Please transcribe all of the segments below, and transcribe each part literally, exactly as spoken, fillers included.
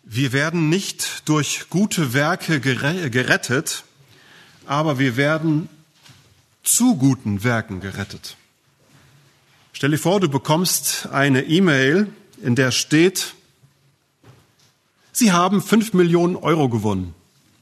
Wir werden nicht durch gute Werke gerettet, aber wir werden zu guten Werken gerettet. Stell dir vor, du bekommst eine E-Mail, in der steht, Sie haben fünf Millionen Euro gewonnen.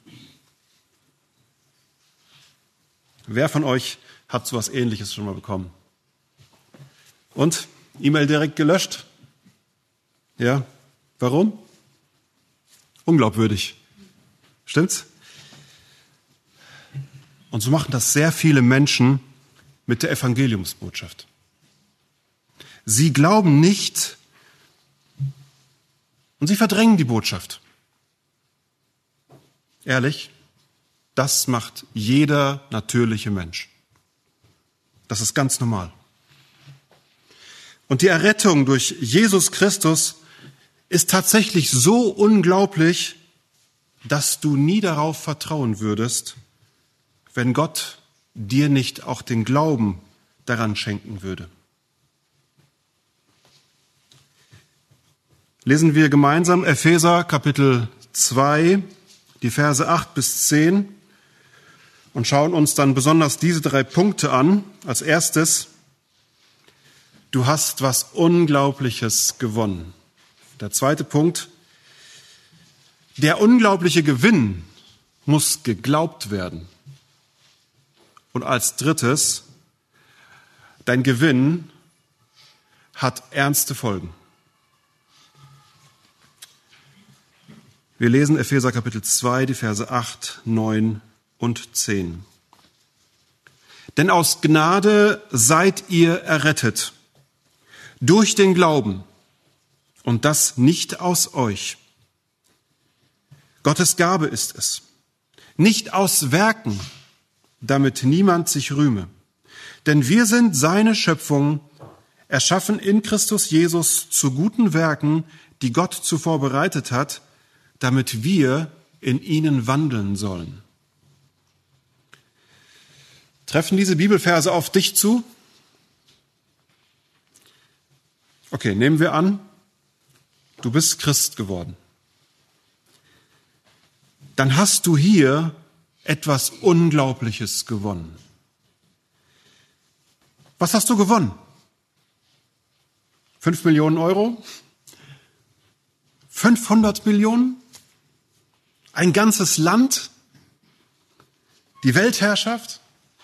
Wer von euch hat so etwas Ähnliches schon mal bekommen? Und? E-Mail direkt gelöscht? Ja. Warum? Unglaubwürdig. Stimmt's? Und so machen das sehr viele Menschen mit der Evangeliumsbotschaft. Sie glauben nicht und sie verdrängen die Botschaft. Ehrlich, das macht jeder natürliche Mensch. Das ist ganz normal. Und die Errettung durch Jesus Christus ist tatsächlich so unglaublich, dass du nie darauf vertrauen würdest, wenn Gott dir nicht auch den Glauben daran schenken würde. Lesen wir gemeinsam Epheser Kapitel zwei, die Verse acht bis zehn und schauen uns dann besonders diese drei Punkte an. Als erstes, du hast was Unglaubliches gewonnen. Der zweite Punkt, der unglaubliche Gewinn muss geglaubt werden. Und als drittes, dein Gewinn hat ernste Folgen. Wir lesen Epheser Kapitel zwei, die Verse acht, neun und zehn. Denn aus Gnade seid ihr errettet, durch den Glauben, und das nicht aus euch. Gottes Gabe ist es, nicht aus Werken, damit niemand sich rühme. Denn wir sind seine Schöpfung, erschaffen in Christus Jesus zu guten Werken, die Gott zuvor bereitet hat, damit wir in ihnen wandeln sollen. Treffen diese Bibelverse auf dich zu? Okay, nehmen wir an, du bist Christ geworden. Dann hast du hier etwas Unglaubliches gewonnen. Was hast du gewonnen? Fünf Millionen Euro? fünfhundert Millionen? Ein ganzes Land? Die Weltherrschaft?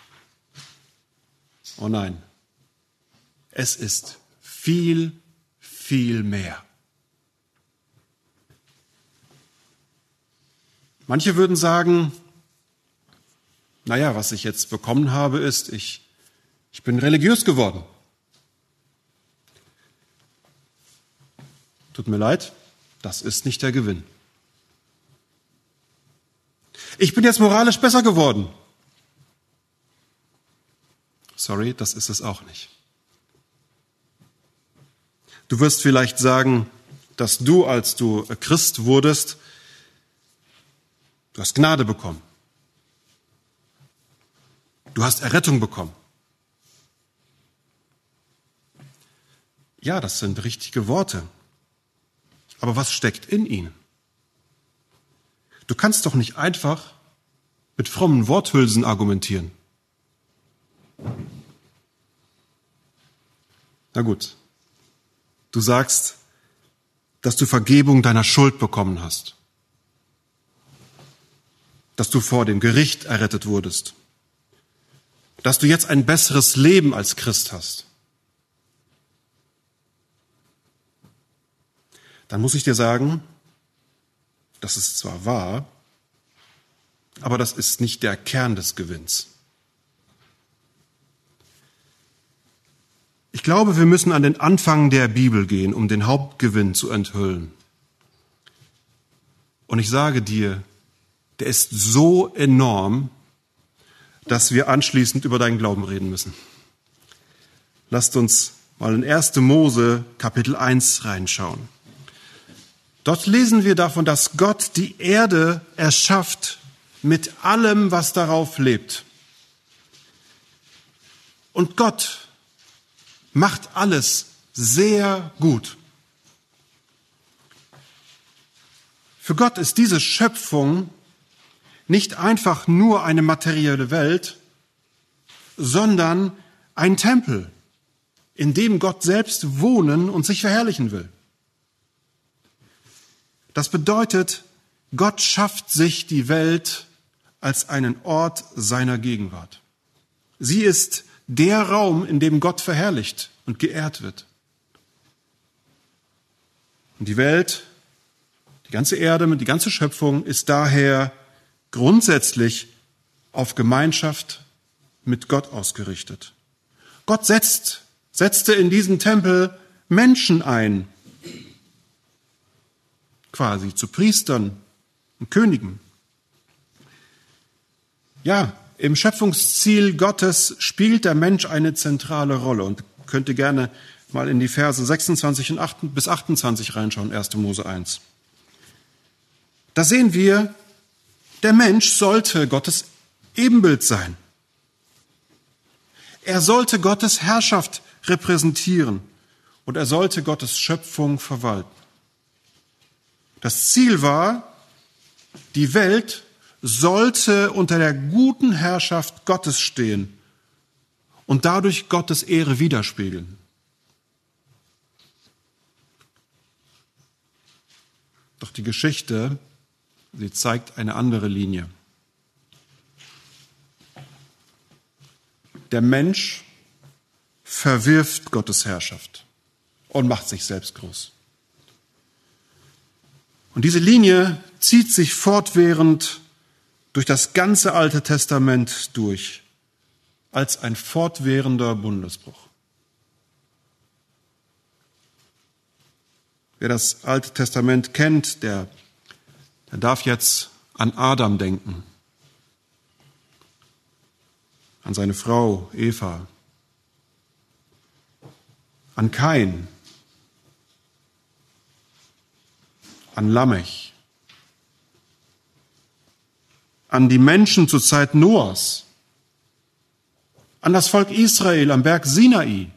Oh nein, es ist viel, viel mehr. Manche würden sagen, naja, was ich jetzt bekommen habe, ist, ich, ich bin religiös geworden. Tut mir leid, das ist nicht der Gewinn. Ich bin jetzt moralisch besser geworden. Sorry, das ist es auch nicht. Du wirst vielleicht sagen, dass du, als du Christ wurdest, du hast Gnade bekommen. Du hast Errettung bekommen. Ja, das sind richtige Worte. Aber was steckt in ihnen? Du kannst doch nicht einfach mit frommen Worthülsen argumentieren. Na gut, du sagst, dass du Vergebung deiner Schuld bekommen hast, dass du vor dem Gericht errettet wurdest, dass du jetzt ein besseres Leben als Christ hast. Dann muss ich dir sagen, das ist zwar wahr, aber das ist nicht der Kern des Gewinns. Ich glaube, wir müssen an den Anfang der Bibel gehen, um den Hauptgewinn zu enthüllen. Und ich sage dir, der ist so enorm, dass wir anschließend über deinen Glauben reden müssen. Lasst uns mal in erste Mose Kapitel eins reinschauen. Dort lesen wir davon, dass Gott die Erde erschafft mit allem, was darauf lebt. Und Gott macht alles sehr gut. Für Gott ist diese Schöpfung nicht einfach nur eine materielle Welt, sondern ein Tempel, in dem Gott selbst wohnen und sich verherrlichen will. Das bedeutet, Gott schafft sich die Welt als einen Ort seiner Gegenwart. Sie ist der Raum, in dem Gott verherrlicht und geehrt wird. Und die Welt, die ganze Erde, die ganze Schöpfung ist daher grundsätzlich auf Gemeinschaft mit Gott ausgerichtet. Gott setzt, setzte in diesen Tempel Menschen ein, quasi zu Priestern und Königen. Ja, im Schöpfungsziel Gottes spielt der Mensch eine zentrale Rolle und könnte gerne mal in die Verse sechsundzwanzig bis achtundzwanzig reinschauen, erster Mose eins. Da sehen wir, der Mensch sollte Gottes Ebenbild sein. Er sollte Gottes Herrschaft repräsentieren und er sollte Gottes Schöpfung verwalten. Das Ziel war, die Welt sollte unter der guten Herrschaft Gottes stehen und dadurch Gottes Ehre widerspiegeln. Doch die Geschichte, sie zeigt eine andere Linie. Der Mensch verwirft Gottes Herrschaft und macht sich selbst groß. Und diese Linie zieht sich fortwährend durch das ganze Alte Testament durch, als ein fortwährender Bundesbruch. Wer das Alte Testament kennt, der, der darf jetzt an Adam denken, an seine Frau Eva, an Kain, an Lamech, an die Menschen zur Zeit Noahs, an das Volk Israel am Berg Sinai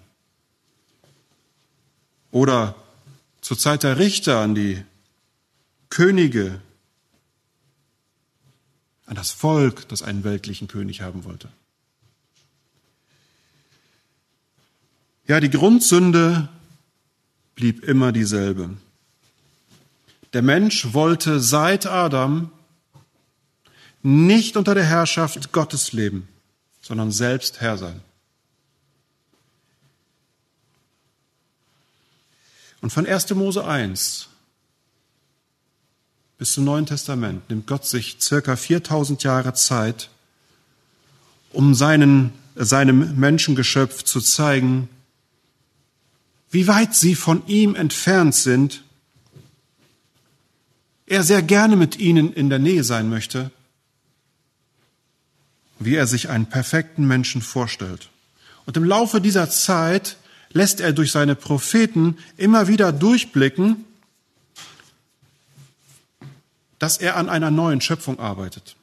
oder zur Zeit der Richter an die Könige, an das Volk, das einen weltlichen König haben wollte. Ja, die Grundsünde blieb immer dieselbe. Der Mensch wollte seit Adam nicht unter der Herrschaft Gottes leben, sondern selbst Herr sein. Und von erster Mose eins bis zum Neuen Testament nimmt Gott sich circa viertausend Jahre Zeit, um seinen, seinem Menschengeschöpf zu zeigen, wie weit sie von ihm entfernt sind, er sehr gerne mit ihnen in der Nähe sein möchte, wie er sich einen perfekten Menschen vorstellt. Und im Laufe dieser Zeit lässt er durch seine Propheten immer wieder durchblicken, dass er an einer neuen Schöpfung arbeitet.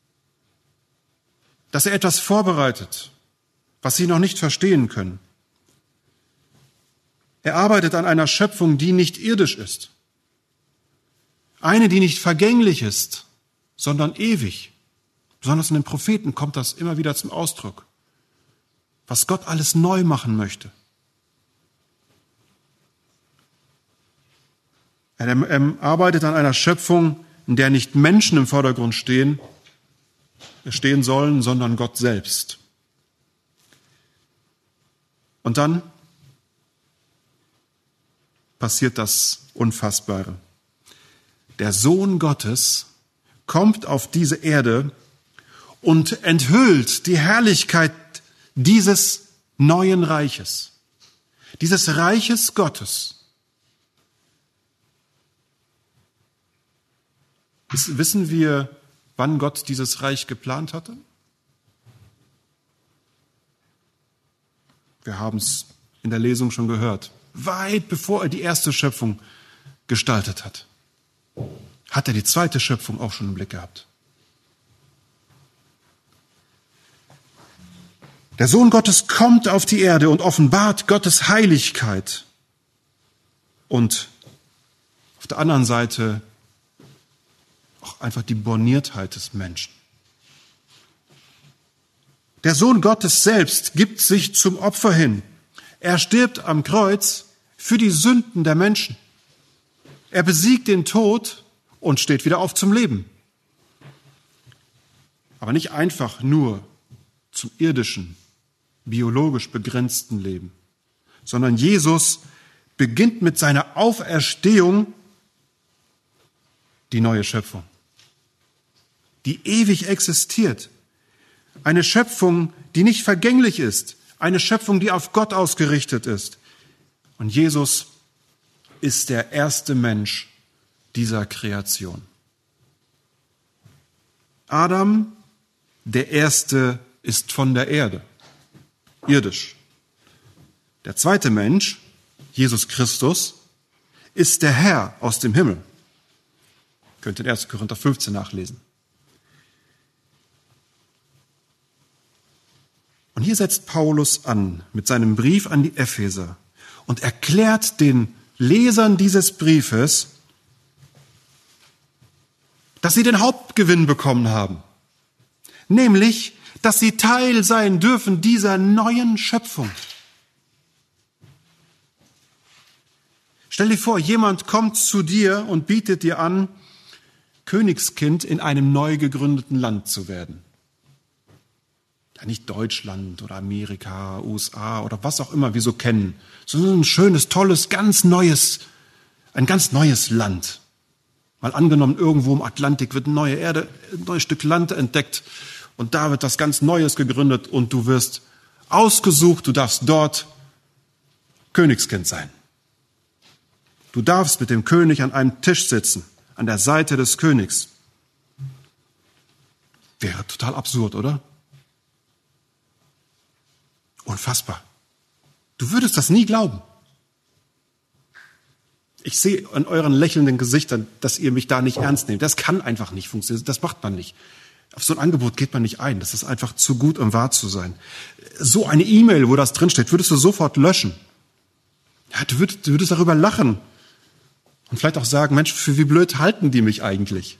Dass er etwas vorbereitet, was sie noch nicht verstehen können. Er arbeitet an einer Schöpfung, die nicht irdisch ist. Eine, die nicht vergänglich ist, sondern ewig. Besonders in den Propheten kommt das immer wieder zum Ausdruck. Was Gott alles neu machen möchte. Er arbeitet an einer Schöpfung, in der nicht Menschen im Vordergrund stehen, stehen sollen, sondern Gott selbst. Und dann passiert das Unfassbare. Der Sohn Gottes kommt auf diese Erde und enthüllt die Herrlichkeit dieses neuen Reiches, dieses Reiches Gottes. Wissen wir, wann Gott dieses Reich geplant hatte? Wir haben es in der Lesung schon gehört. Weit bevor er die erste Schöpfung gestaltet hat, hat er die zweite Schöpfung auch schon im Blick gehabt. Der Sohn Gottes kommt auf die Erde und offenbart Gottes Heiligkeit. Und auf der anderen Seite auch einfach die Borniertheit des Menschen. Der Sohn Gottes selbst gibt sich zum Opfer hin. Er stirbt am Kreuz für die Sünden der Menschen. Er besiegt den Tod und steht wieder auf zum Leben. Aber nicht einfach nur zum irdischen, biologisch begrenzten Leben, sondern Jesus beginnt mit seiner Auferstehung die neue Schöpfung, die ewig existiert. Eine Schöpfung, die nicht vergänglich ist, eine Schöpfung, die auf Gott ausgerichtet ist. Und Jesus ist der erste Mensch dieser Kreation. Adam, der Erste, ist von der Erde, irdisch. Der zweite Mensch, Jesus Christus, ist der Herr aus dem Himmel. Ihr könnt in erster Korinther fünfzehn nachlesen. Und hier setzt Paulus an mit seinem Brief an die Epheser und erklärt den Lesern dieses Briefes, dass sie den Hauptgewinn bekommen haben. Nämlich, dass sie Teil sein dürfen dieser neuen Schöpfung. Stell dir vor, jemand kommt zu dir und bietet dir an, Königskind in einem neu gegründeten Land zu werden. Ja, nicht Deutschland oder Amerika, U S A oder was auch immer wir so kennen, sondern ein schönes, tolles, ganz neues, ein ganz neues Land. Mal angenommen, irgendwo im Atlantik wird eine neue Erde, ein neues Stück Land entdeckt und da wird was ganz Neues gegründet und du wirst ausgesucht, du darfst dort Königskind sein. Du darfst mit dem König an einem Tisch sitzen, an der Seite des Königs. Wäre total absurd, oder? Unfassbar. Du würdest das nie glauben. Ich sehe an euren lächelnden Gesichtern, dass ihr mich da nicht ernst nehmt. Das kann einfach nicht funktionieren. Das macht man nicht. Auf so ein Angebot geht man nicht ein. Das ist einfach zu gut, um wahr zu sein. So eine E-Mail, wo das drinsteht, würdest du sofort löschen. Ja, du würdest, du würdest darüber lachen. Und vielleicht auch sagen, Mensch, für wie blöd halten die mich eigentlich?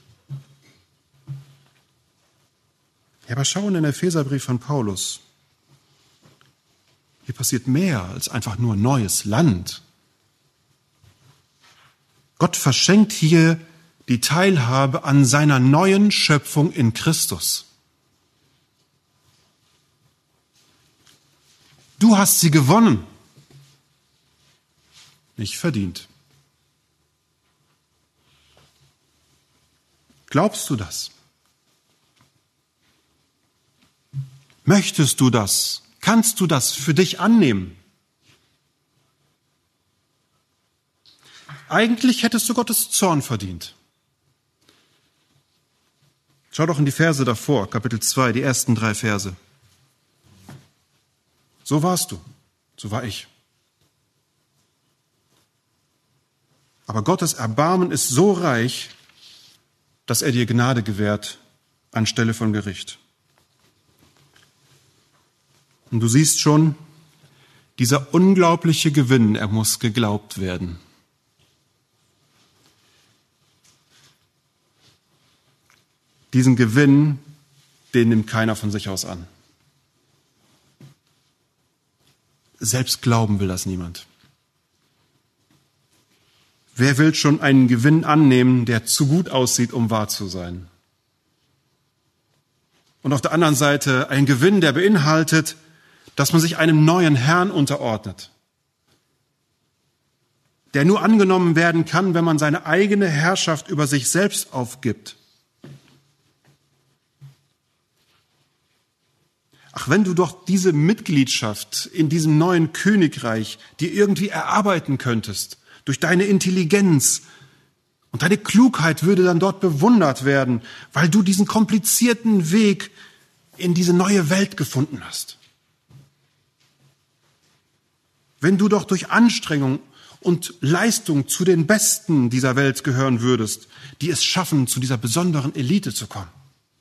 Ja, aber schau in den Epheserbrief von Paulus. Hier passiert mehr als einfach nur neues Land. Gott verschenkt hier die Teilhabe an seiner neuen Schöpfung in Christus. Du hast sie gewonnen, nicht verdient. Glaubst du das? Möchtest du das? Kannst du das für dich annehmen? Eigentlich hättest du Gottes Zorn verdient. Schau doch in die Verse davor, Kapitel zwei, die ersten drei Verse. So warst du, so war ich. Aber Gottes Erbarmen ist so reich, dass er dir Gnade gewährt anstelle von Gericht. Und du siehst schon, dieser unglaubliche Gewinn, er muss geglaubt werden. Diesen Gewinn, den nimmt keiner von sich aus an. Selbst glauben will das niemand. Wer will schon einen Gewinn annehmen, der zu gut aussieht, um wahr zu sein? Und auf der anderen Seite ein Gewinn, der beinhaltet, dass man sich einem neuen Herrn unterordnet, der nur angenommen werden kann, wenn man seine eigene Herrschaft über sich selbst aufgibt. Ach, wenn du doch diese Mitgliedschaft in diesem neuen Königreich dir irgendwie erarbeiten könntest, durch deine Intelligenz und deine Klugheit würde dann dort bewundert werden, weil du diesen komplizierten Weg in diese neue Welt gefunden hast. Wenn du doch durch Anstrengung und Leistung zu den Besten dieser Welt gehören würdest, die es schaffen, zu dieser besonderen Elite zu kommen.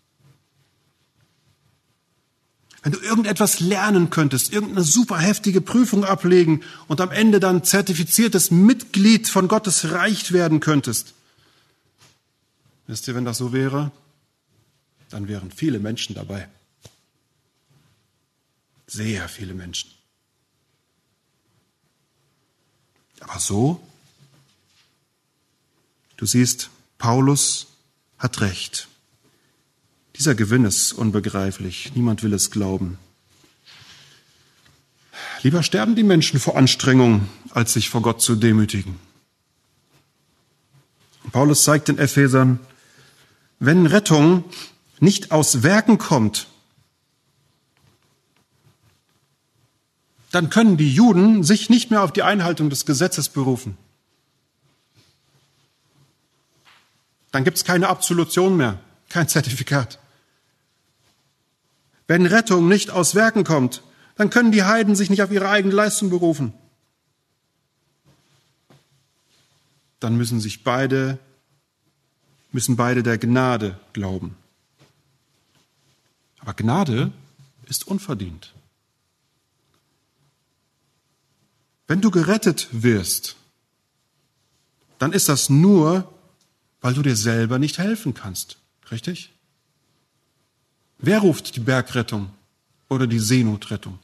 Wenn du irgendetwas lernen könntest, irgendeine super heftige Prüfung ablegen und am Ende dann zertifiziertes Mitglied von Gottes Reich werden könntest. Wisst ihr, wenn das so wäre, dann wären viele Menschen dabei. Sehr viele Menschen. Aber so, du siehst, Paulus hat recht. Dieser Gewinn ist unbegreiflich. Niemand will es glauben. Lieber sterben die Menschen vor Anstrengung, als sich vor Gott zu demütigen. Paulus zeigt den Ephesern, wenn Rettung nicht aus Werken kommt, dann können die Juden sich nicht mehr auf die Einhaltung des Gesetzes berufen. Dann gibt es keine Absolution mehr, kein Zertifikat. Wenn Rettung nicht aus Werken kommt, dann können die Heiden sich nicht auf ihre eigene Leistung berufen. Dann müssen sich beide, müssen beide der Gnade glauben. Aber Gnade ist unverdient. Wenn du gerettet wirst, dann ist das nur, weil du dir selber nicht helfen kannst. Richtig? Wer ruft die Bergrettung oder die Seenotrettung?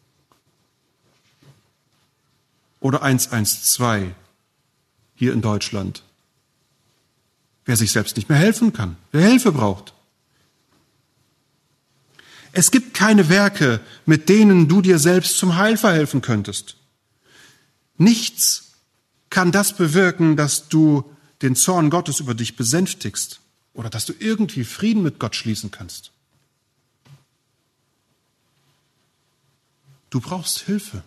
Oder eins eins zwei hier in Deutschland? Wer sich selbst nicht mehr helfen kann, wer Hilfe braucht. Es gibt keine Werke, mit denen du dir selbst zum Heil verhelfen könntest. Nichts kann das bewirken, dass du den Zorn Gottes über dich besänftigst oder dass du irgendwie Frieden mit Gott schließen kannst. Du brauchst Hilfe.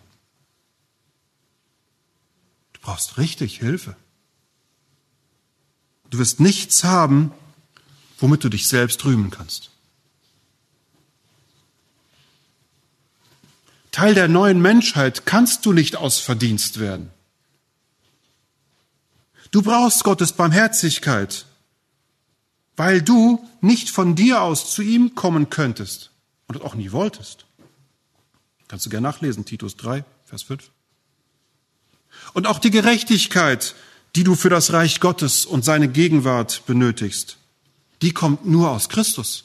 Du brauchst richtig Hilfe. Du wirst nichts haben, womit du dich selbst rühmen kannst. Teil der neuen Menschheit kannst du nicht aus Verdienst werden. Du brauchst Gottes Barmherzigkeit, weil du nicht von dir aus zu ihm kommen könntest und auch nie wolltest. Kannst du gerne nachlesen, Titus drei, Vers fünf. Und auch die Gerechtigkeit, die du für das Reich Gottes und seine Gegenwart benötigst, die kommt nur aus Christus.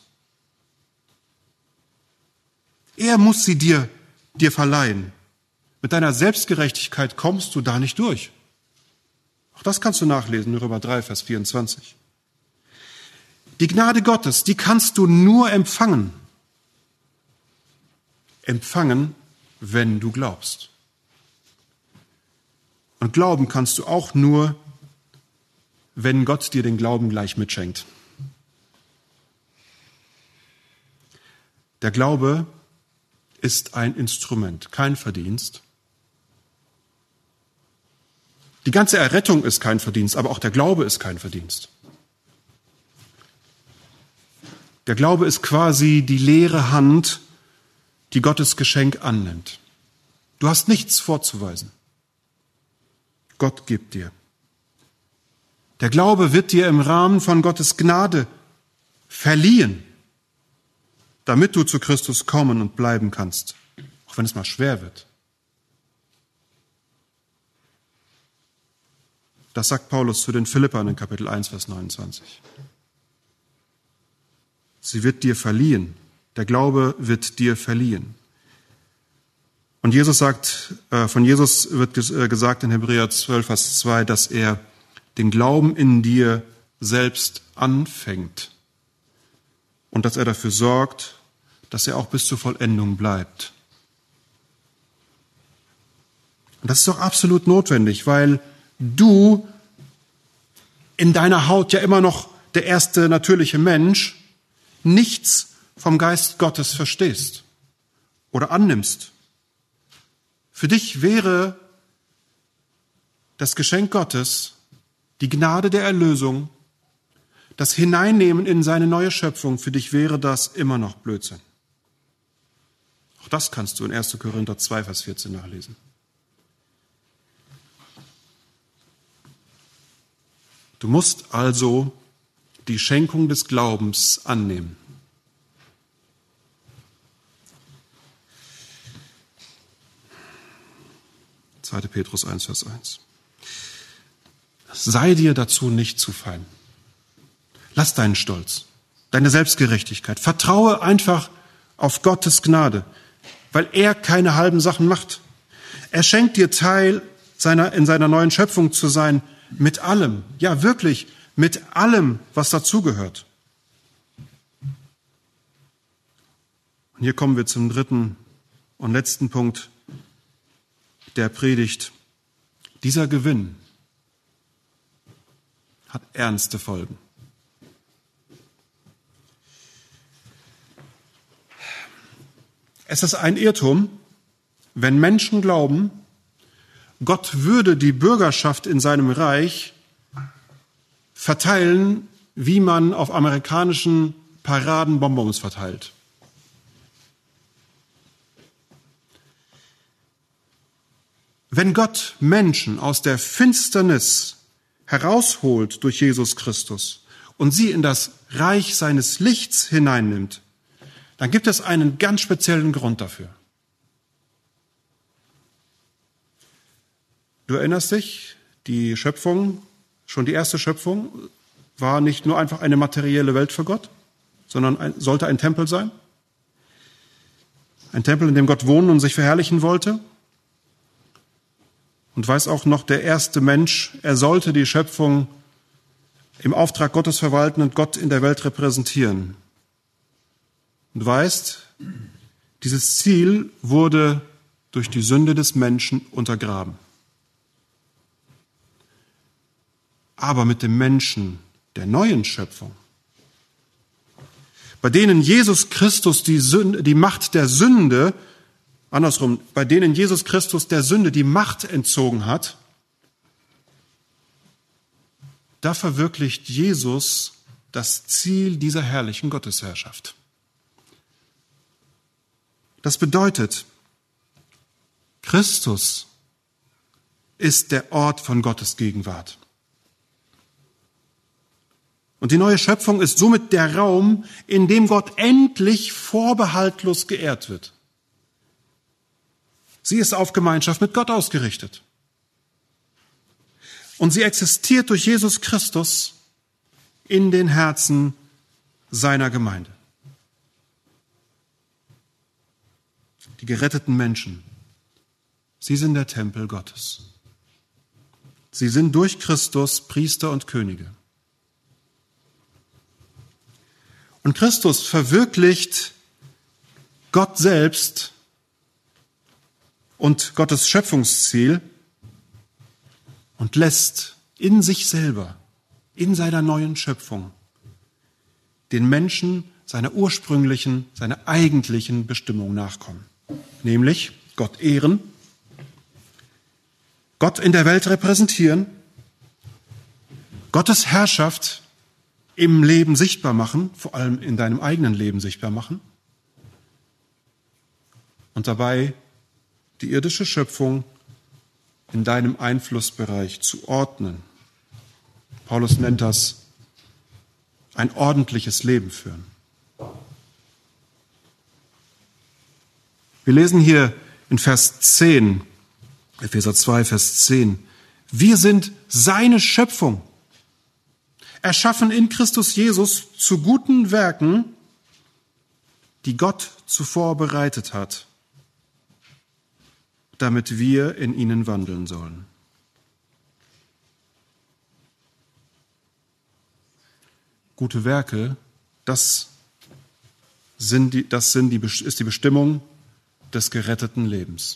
Er muss sie dir, dir verleihen. Mit deiner Selbstgerechtigkeit kommst du da nicht durch. Auch das kannst du nachlesen, Römer drei, Vers vierundzwanzig. Die Gnade Gottes, die kannst du nur empfangen. Empfangen, wenn du glaubst. Und glauben kannst du auch nur, wenn Gott dir den Glauben gleich mitschenkt. Der Glaube ist ein Instrument, kein Verdienst. Die ganze Errettung ist kein Verdienst, aber auch der Glaube ist kein Verdienst. Der Glaube ist quasi die leere Hand, die Gottes Geschenk annimmt. Du hast nichts vorzuweisen. Gott gibt dir. Der Glaube wird dir im Rahmen von Gottes Gnade verliehen, damit du zu Christus kommen und bleiben kannst, auch wenn es mal schwer wird. Das sagt Paulus zu den Philippern in Kapitel eins, Vers neunundzwanzig. Sie wird dir verliehen. Der Glaube wird dir verliehen. Und Jesus sagt, äh, von Jesus wird ges- äh, gesagt in Hebräer zwölf, Vers zwei, dass er den Glauben in dir selbst anfängt und dass er dafür sorgt, dass er auch bis zur Vollendung bleibt. Und das ist doch absolut notwendig, weil du in deiner Haut ja immer noch der erste natürliche Mensch nichts vom Geist Gottes verstehst oder annimmst. Für dich wäre das Geschenk Gottes, die Gnade der Erlösung, das Hineinnehmen in seine neue Schöpfung, für dich wäre das immer noch Blödsinn. Auch das kannst du in erster Korinther zwei, Vers vierzehn nachlesen. Du musst also die Schenkung des Glaubens annehmen. zweiter Petrus eins, Vers eins. Sei dir dazu nicht zu fein. Lass deinen Stolz, deine Selbstgerechtigkeit. Vertraue einfach auf Gottes Gnade, weil er keine halben Sachen macht. Er schenkt dir Teil seiner, in seiner neuen Schöpfung zu sein, mit allem, ja wirklich, mit allem, was dazugehört. Und hier kommen wir zum dritten und letzten Punkt der Predigt. Dieser Gewinn hat ernste Folgen. Es ist ein Irrtum, wenn Menschen glauben, Gott würde die Bürgerschaft in seinem Reich verteilen, wie man auf amerikanischen Paraden Bonbons verteilt. Wenn Gott Menschen aus der Finsternis herausholt durch Jesus Christus und sie in das Reich seines Lichts hineinnimmt, dann gibt es einen ganz speziellen Grund dafür. Du erinnerst dich, die Schöpfung, schon die erste Schöpfung, war nicht nur einfach eine materielle Welt für Gott, sondern ein, sollte ein Tempel sein. Ein Tempel, in dem Gott wohnen und sich verherrlichen wollte. Und weiß auch noch, der erste Mensch, er sollte die Schöpfung im Auftrag Gottes verwalten und Gott in der Welt repräsentieren. Und weißt, dieses Ziel wurde durch die Sünde des Menschen untergraben. Aber mit dem Menschen der neuen Schöpfung, bei denen Jesus Christus die Sünde, die Macht der Sünde, andersrum, bei denen Jesus Christus der Sünde die Macht entzogen hat, da verwirklicht Jesus das Ziel dieser herrlichen Gottesherrschaft. Das bedeutet, Christus ist der Ort von Gottes Gegenwart. Und die neue Schöpfung ist somit der Raum, in dem Gott endlich vorbehaltlos geehrt wird. Sie ist auf Gemeinschaft mit Gott ausgerichtet. Und sie existiert durch Jesus Christus in den Herzen seiner Gemeinde. Die geretteten Menschen, sie sind der Tempel Gottes. Sie sind durch Christus Priester und Könige. Und Christus verwirklicht Gott selbst und Gottes Schöpfungsziel und lässt in sich selber, in seiner neuen Schöpfung, den Menschen seiner ursprünglichen, seiner eigentlichen Bestimmung nachkommen. Nämlich Gott ehren, Gott in der Welt repräsentieren, Gottes Herrschaft im Leben sichtbar machen, vor allem in deinem eigenen Leben sichtbar machen und dabei die irdische Schöpfung in deinem Einflussbereich zu ordnen. Paulus nennt das ein ordentliches Leben führen. Wir lesen hier in Vers zehn, Epheser zwei, Vers zehn, wir sind seine Schöpfung, erschaffen in Christus Jesus zu guten Werken, die Gott zuvor bereitet hat, damit wir in ihnen wandeln sollen. Gute Werke, das, sind die, das sind die, ist die Bestimmung des geretteten Lebens.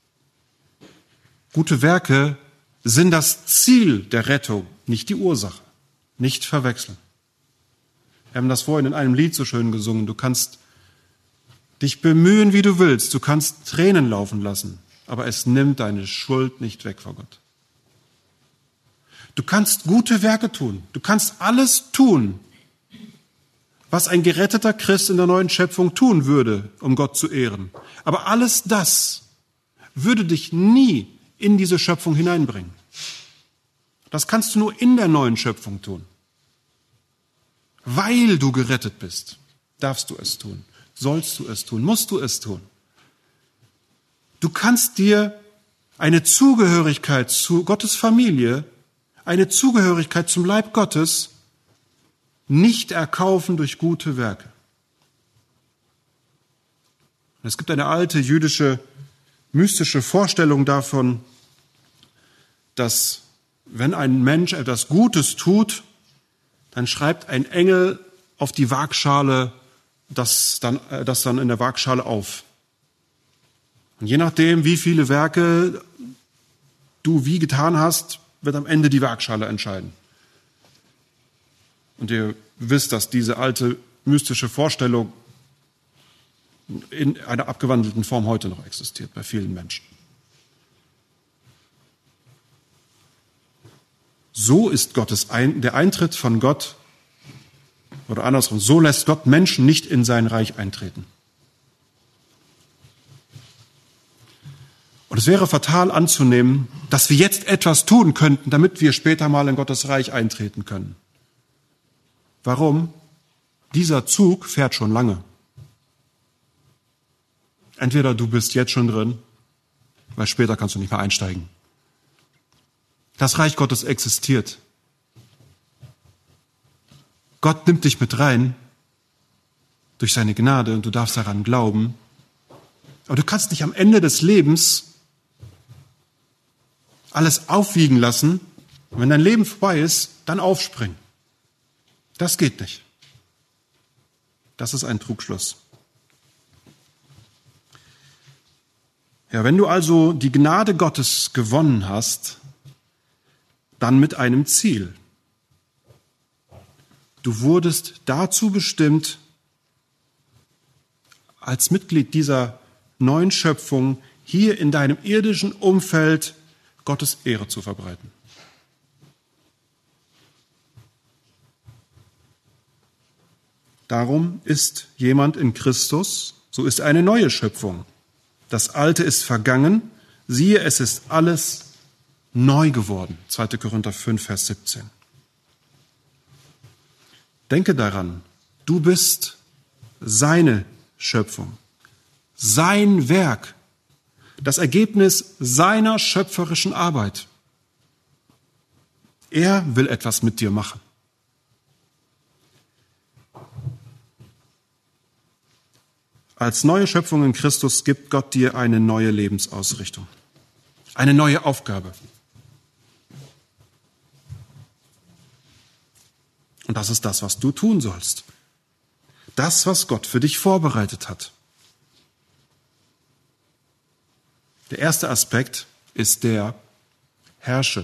Gute Werke sind das Ziel der Rettung, nicht die Ursache. Nicht verwechseln. Wir haben das vorhin in einem Lied so schön gesungen. Du kannst dich bemühen, wie du willst. Du kannst Tränen laufen lassen. Aber es nimmt deine Schuld nicht weg vor Gott. Du kannst gute Werke tun. Du kannst alles tun, was ein geretteter Christ in der neuen Schöpfung tun würde, um Gott zu ehren. Aber alles das würde dich nie in diese Schöpfung hineinbringen. Das kannst du nur in der neuen Schöpfung tun. Weil du gerettet bist, darfst du es tun, sollst du es tun, musst du es tun. Du kannst dir eine Zugehörigkeit zu Gottes Familie, eine Zugehörigkeit zum Leib Gottes nicht erkaufen durch gute Werke. Es gibt eine alte jüdische mystische Vorstellung davon, dass wenn ein Mensch etwas Gutes tut, dann schreibt ein Engel auf die Waagschale das dann, das dann in der Waagschale auf. Und je nachdem, wie viele Werke du wie getan hast, wird am Ende die Waagschale entscheiden. Und ihr wisst, dass diese alte mystische Vorstellung in einer abgewandelten Form heute noch existiert bei vielen Menschen. So ist Gottes ein, der Eintritt von Gott, oder andersrum, so lässt Gott Menschen nicht in sein Reich eintreten. Und es wäre fatal anzunehmen, dass wir jetzt etwas tun könnten, damit wir später mal in Gottes Reich eintreten können. Warum? Dieser Zug fährt schon lange. Entweder du bist jetzt schon drin, weil später kannst du nicht mehr einsteigen. Das Reich Gottes existiert. Gott nimmt dich mit rein durch seine Gnade und du darfst daran glauben. Aber du kannst nicht am Ende des Lebens alles aufwiegen lassen und wenn dein Leben vorbei ist, dann aufspringen. Das geht nicht. Das ist ein Trugschluss. Ja, wenn du also die Gnade Gottes gewonnen hast, dann mit einem Ziel. Du wurdest dazu bestimmt, als Mitglied dieser neuen Schöpfung hier in deinem irdischen Umfeld Gottes Ehre zu verbreiten. Darum ist jemand in Christus, so ist er eine neue Schöpfung. Das Alte ist vergangen, siehe, es ist alles neu geworden. zweiter Korinther fünf, Vers siebzehn. Denke daran, du bist seine Schöpfung, sein Werk, das Ergebnis seiner schöpferischen Arbeit. Er will etwas mit dir machen. Als neue Schöpfung in Christus gibt Gott dir eine neue Lebensausrichtung, eine neue Aufgabe. Und das ist das, was du tun sollst. Das, was Gott für dich vorbereitet hat. Der erste Aspekt ist der Herrsche.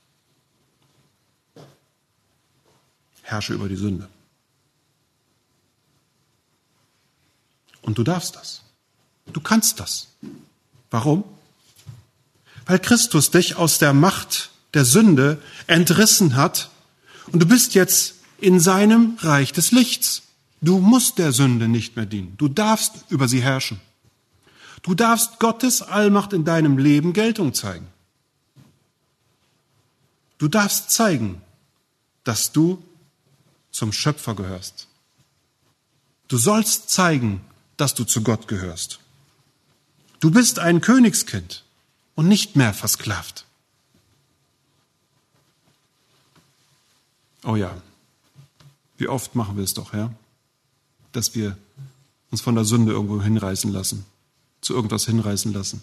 Herrsche über die Sünde. Und du darfst das. Du kannst das. Warum? Weil Christus dich aus der Macht der Sünde entrissen hat und du bist jetzt in seinem Reich des Lichts. Du musst der Sünde nicht mehr dienen. Du darfst über sie herrschen. Du darfst Gottes Allmacht in deinem Leben Geltung zeigen. Du darfst zeigen, dass du zum Schöpfer gehörst. Du sollst zeigen, dass du zu Gott gehörst. Du bist ein Königskind und nicht mehr versklavt. Oh ja, wie oft machen wir es doch, ja? Dass wir uns von der Sünde irgendwo hinreißen lassen, zu irgendwas hinreißen lassen.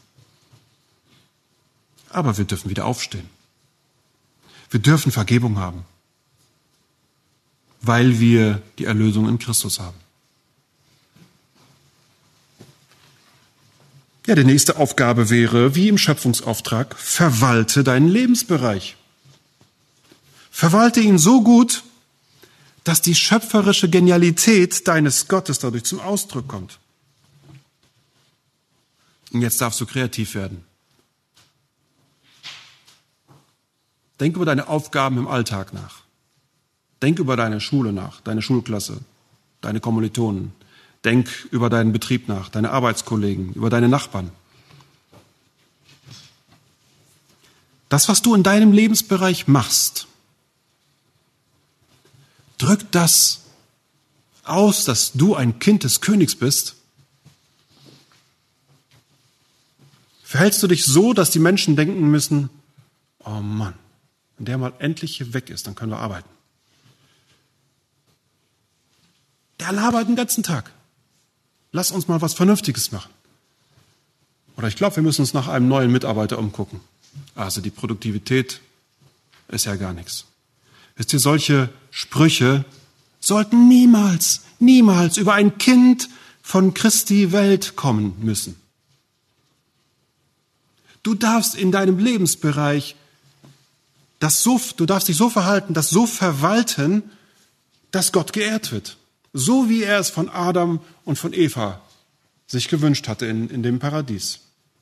Aber wir dürfen wieder aufstehen. Wir dürfen Vergebung haben, weil wir die Erlösung in Christus haben. Ja, die nächste Aufgabe wäre, wie im Schöpfungsauftrag, verwalte deinen Lebensbereich. Verwalte ihn so gut, dass die schöpferische Genialität deines Gottes dadurch zum Ausdruck kommt. Und jetzt darfst du kreativ werden. Denk über deine Aufgaben im Alltag nach. Denk über deine Schule nach, deine Schulklasse, deine Kommilitonen. Denk über deinen Betrieb nach, deine Arbeitskollegen, über deine Nachbarn. Das, was du in deinem Lebensbereich machst, drückt das aus, dass du ein Kind des Königs bist? Verhältst du dich so, dass die Menschen denken müssen, oh Mann, wenn der mal endlich hier weg ist, dann können wir arbeiten. Der labert den ganzen Tag. Lass uns mal was Vernünftiges machen. Oder ich glaube, wir müssen uns nach einem neuen Mitarbeiter umgucken. Also die Produktivität ist ja gar nichts. Wisst ihr, solche Sprüche sollten niemals, niemals über ein Kind von Christi Welt kommen müssen. Du darfst in deinem Lebensbereich das so, du darfst dich so verhalten, das so verwalten, dass Gott geehrt wird. So wie er es von Adam und von Eva sich gewünscht hatte in, in dem Paradies.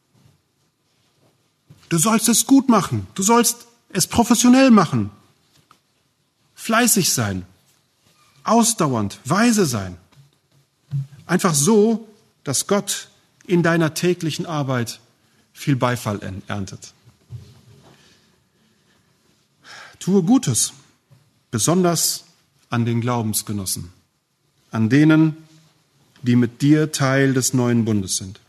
Du sollst es gut machen. Du sollst es professionell machen. Fleißig sein. Ausdauernd. Weise sein. Einfach so, dass Gott in deiner täglichen Arbeit viel Beifall erntet. Tue Gutes, besonders an den Glaubensgenossen, an denen, die mit dir Teil des neuen Bundes sind.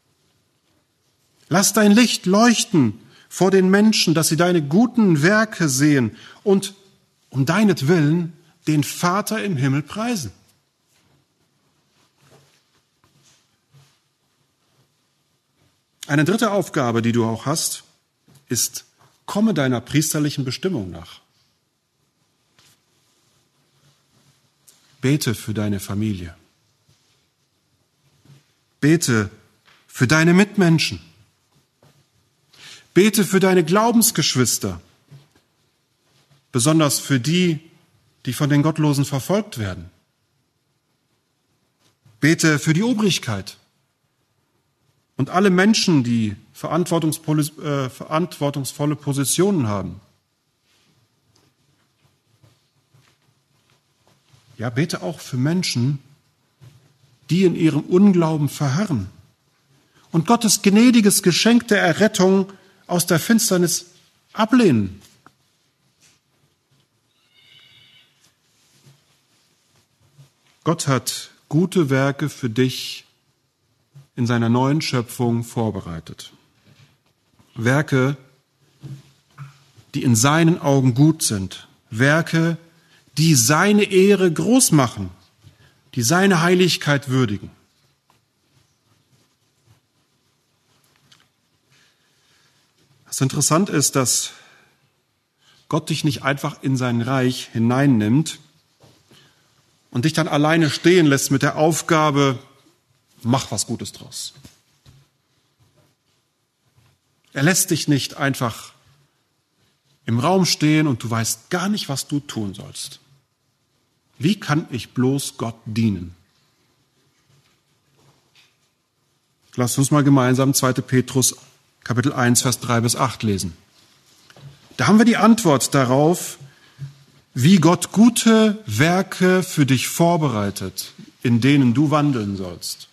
Lass dein Licht leuchten vor den Menschen, dass sie deine guten Werke sehen und um deinetwillen den Vater im Himmel preisen. Eine dritte Aufgabe, die du auch hast, ist, komme deiner priesterlichen Bestimmung nach. Bete für deine Familie. Bete für deine Mitmenschen. Bete für deine Glaubensgeschwister, besonders für die, die von den Gottlosen verfolgt werden. Bete für die Obrigkeit und alle Menschen, die verantwortungsvolle, äh, verantwortungsvolle Positionen haben. Ja, bete auch für Menschen, die in ihrem Unglauben verharren und Gottes gnädiges Geschenk der Errettung aus der Finsternis ablehnen. Gott hat gute Werke für dich in seiner neuen Schöpfung vorbereitet. Werke, die in seinen Augen gut sind. Werke, die seine Ehre groß machen, die seine Heiligkeit würdigen. Was interessant ist, dass Gott dich nicht einfach in sein Reich hineinnimmt und dich dann alleine stehen lässt mit der Aufgabe, mach was Gutes draus. Er lässt dich nicht einfach im Raum stehen und du weißt gar nicht, was du tun sollst. Wie kann ich bloß Gott dienen? Lasst uns mal gemeinsam zweiter Petrus Kapitel eins, Vers drei bis acht lesen. Da haben wir die Antwort darauf, wie Gott gute Werke für dich vorbereitet, in denen du wandeln sollst.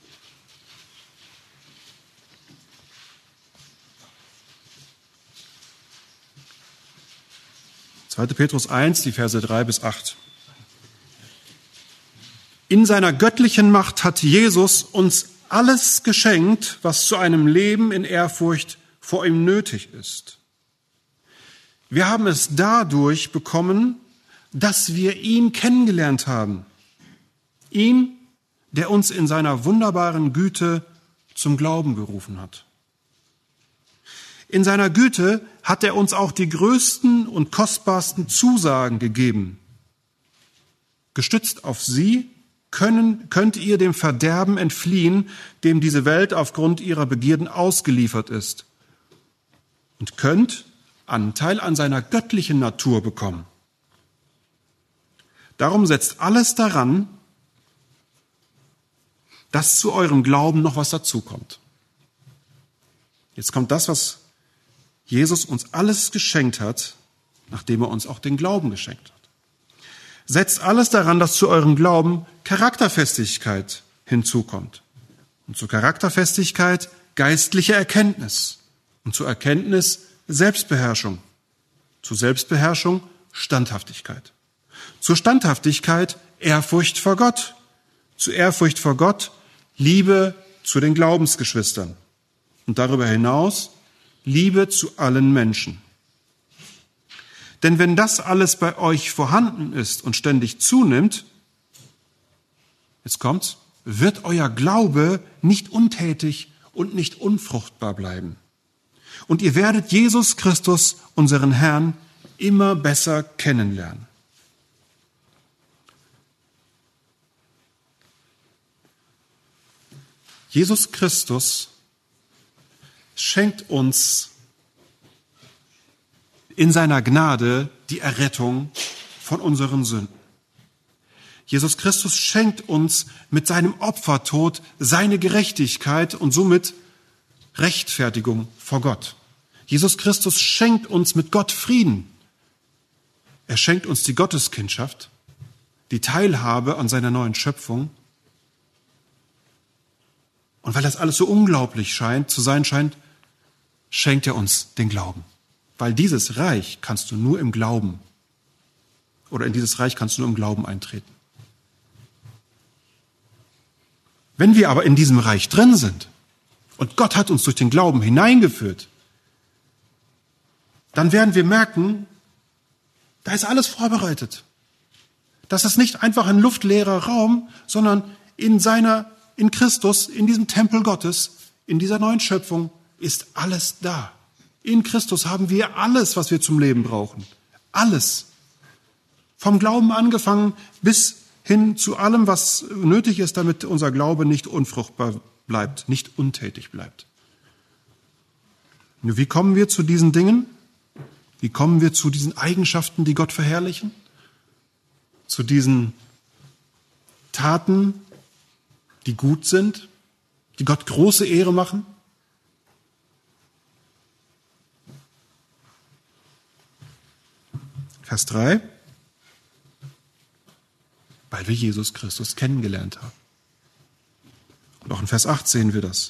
zweiter Petrus eins, die Verse drei bis acht. In seiner göttlichen Macht hat Jesus uns alles geschenkt, was zu einem Leben in Ehrfurcht vor ihm nötig ist. Wir haben es dadurch bekommen, dass wir ihn kennengelernt haben. Ihn, der uns in seiner wunderbaren Güte zum Glauben gerufen hat. In seiner Güte hat er uns auch die größten und kostbarsten Zusagen gegeben. Gestützt auf sie können, könnt ihr dem Verderben entfliehen, dem diese Welt aufgrund ihrer Begierden ausgeliefert ist, und könnt Anteil an seiner göttlichen Natur bekommen. Darum setzt alles daran, dass zu eurem Glauben noch was dazukommt. Jetzt kommt das, was Jesus uns alles geschenkt hat, nachdem er uns auch den Glauben geschenkt hat. Setzt alles daran, dass zu eurem Glauben Charakterfestigkeit hinzukommt. Und zur Charakterfestigkeit geistliche Erkenntnis. Und zur Erkenntnis Selbstbeherrschung. Zur Selbstbeherrschung Standhaftigkeit. Zur Standhaftigkeit Ehrfurcht vor Gott. Zur Ehrfurcht vor Gott Liebe zu den Glaubensgeschwistern. Und darüber hinaus Liebe zu allen Menschen. Denn wenn das alles bei euch vorhanden ist und ständig zunimmt, jetzt kommt's, wird euer Glaube nicht untätig und nicht unfruchtbar bleiben. Und ihr werdet Jesus Christus, unseren Herrn, immer besser kennenlernen. Jesus Christus schenkt uns in seiner Gnade die Errettung von unseren Sünden. Jesus Christus schenkt uns mit seinem Opfertod seine Gerechtigkeit und somit Rechtfertigung vor Gott. Jesus Christus schenkt uns mit Gott Frieden. Er schenkt uns die Gotteskindschaft, die Teilhabe an seiner neuen Schöpfung. Und weil das alles so unglaublich scheint, zu sein scheint, schenkt er uns den Glauben. Weil dieses Reich kannst du nur im Glauben, oder in dieses Reich kannst du nur im Glauben eintreten. Wenn wir aber in diesem Reich drin sind und Gott hat uns durch den Glauben hineingeführt, dann werden wir merken, da ist alles vorbereitet. Das ist nicht einfach ein luftleerer Raum, sondern in seiner, in Christus, in diesem Tempel Gottes, in dieser neuen Schöpfung ist alles da. In Christus haben wir alles, was wir zum Leben brauchen. Alles. Vom Glauben angefangen bis hin zu allem, was nötig ist, damit unser Glaube nicht unfruchtbar bleibt, nicht untätig bleibt. Nur wie kommen wir zu diesen Dingen? Wie kommen wir zu diesen Eigenschaften, die Gott verherrlichen? Zu diesen Taten, die gut sind, die Gott große Ehre machen? Vers drei. Weil wir Jesus Christus kennengelernt haben. Und auch in Vers acht sehen wir das.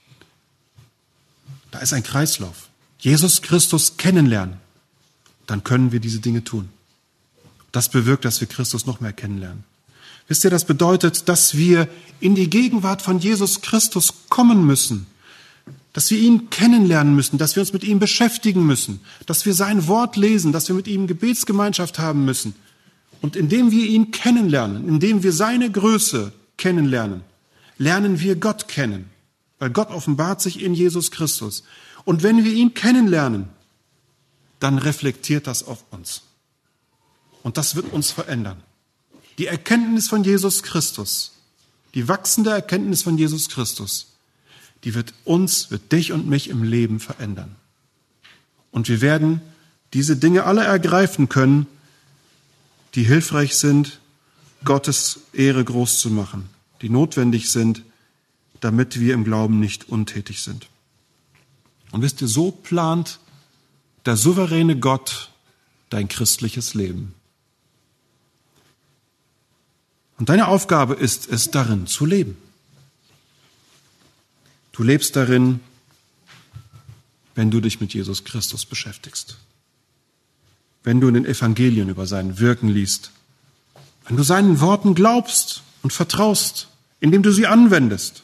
Da ist ein Kreislauf. Jesus Christus kennenlernen. Dann können wir diese Dinge tun. Das bewirkt, dass wir Christus noch mehr kennenlernen. Wisst ihr, das bedeutet, dass wir in die Gegenwart von Jesus Christus kommen müssen. Dass wir ihn kennenlernen müssen, dass wir uns mit ihm beschäftigen müssen, dass wir sein Wort lesen, dass wir mit ihm Gebetsgemeinschaft haben müssen. Und indem wir ihn kennenlernen, indem wir seine Größe kennenlernen, lernen wir Gott kennen. Weil Gott offenbart sich in Jesus Christus. Und wenn wir ihn kennenlernen, dann reflektiert das auf uns. Und das wird uns verändern. Die Erkenntnis von Jesus Christus, die wachsende Erkenntnis von Jesus Christus, die wird uns, wird dich und mich im Leben verändern. Und wir werden diese Dinge alle ergreifen können, die hilfreich sind, Gottes Ehre groß zu machen, die notwendig sind, damit wir im Glauben nicht untätig sind. Und wisst ihr, so plant der souveräne Gott dein christliches Leben. Und deine Aufgabe ist es, darin zu leben. Du lebst darin, wenn du dich mit Jesus Christus beschäftigst. Wenn du in den Evangelien über sein Wirken liest. Wenn du seinen Worten glaubst und vertraust, indem du sie anwendest.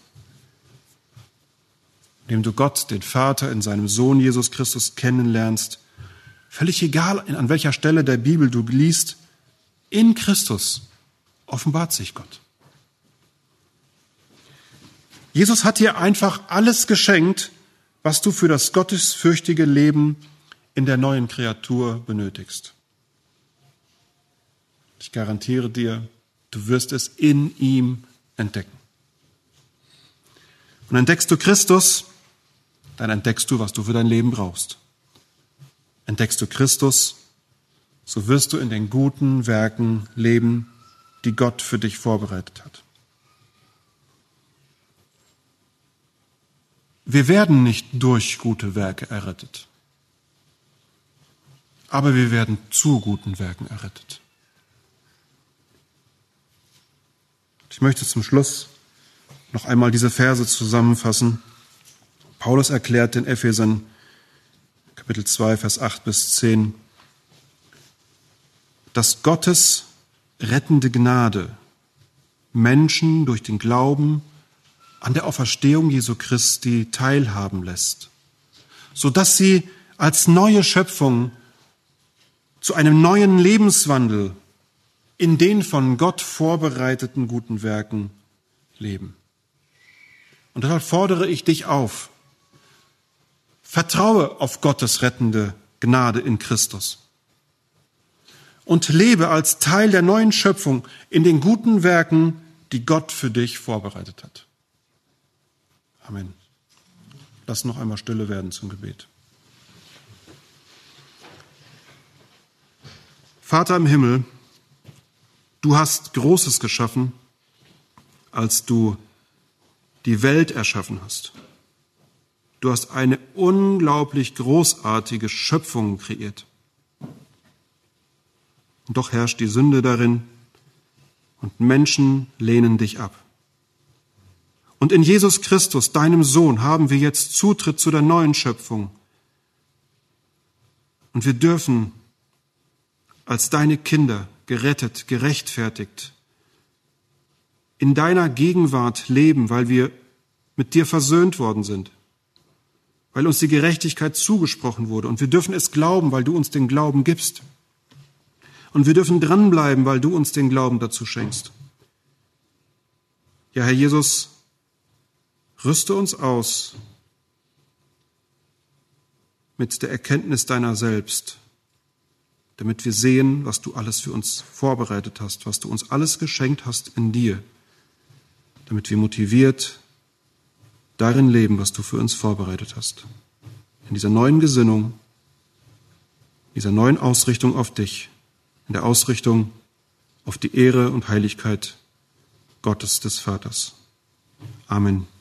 Indem du Gott, den Vater, in seinem Sohn Jesus Christus kennenlernst. Völlig egal, an welcher Stelle der Bibel du liest, in Christus offenbart sich Gott. Jesus hat dir einfach alles geschenkt, was du für das gottesfürchtige Leben in der neuen Kreatur benötigst. Ich garantiere dir, du wirst es in ihm entdecken. Und entdeckst du Christus, dann entdeckst du, was du für dein Leben brauchst. Entdeckst du Christus, so wirst du in den guten Werken leben, die Gott für dich vorbereitet hat. Wir werden nicht durch gute Werke errettet, aber wir werden zu guten Werken errettet. Ich möchte zum Schluss noch einmal diese Verse zusammenfassen. Paulus erklärt in Ephesern Kapitel zwei, Vers acht bis zehn, dass Gottes rettende Gnade Menschen durch den Glauben an der Auferstehung Jesu Christi teilhaben lässt, sodass sie als neue Schöpfung zu einem neuen Lebenswandel in den von Gott vorbereiteten guten Werken leben. Und deshalb fordere ich dich auf. Vertraue auf Gottes rettende Gnade in Christus. Und lebe als Teil der neuen Schöpfung in den guten Werken, die Gott für dich vorbereitet hat. Amen. Lass noch einmal stille werden zum Gebet. Vater im Himmel, du hast Großes geschaffen, als du die Welt erschaffen hast. Du hast eine unglaublich großartige Schöpfung kreiert. Und doch herrscht die Sünde darin und Menschen lehnen dich ab. Und in Jesus Christus, deinem Sohn, haben wir jetzt Zutritt zu der neuen Schöpfung. Und wir dürfen als deine Kinder gerettet, gerechtfertigt, in deiner Gegenwart leben, weil wir mit dir versöhnt worden sind, weil uns die Gerechtigkeit zugesprochen wurde. Und wir dürfen es glauben, weil du uns den Glauben gibst. Und wir dürfen dranbleiben, weil du uns den Glauben dazu schenkst. Ja, Herr Jesus, rüste uns aus mit der Erkenntnis deiner selbst, damit wir sehen, was du alles für uns vorbereitet hast, was du uns alles geschenkt hast in dir, damit wir motiviert darin leben, was du für uns vorbereitet hast. In dieser neuen Gesinnung, dieser neuen Ausrichtung auf dich, in der Ausrichtung auf die Ehre und Heiligkeit Gottes des Vaters. Amen.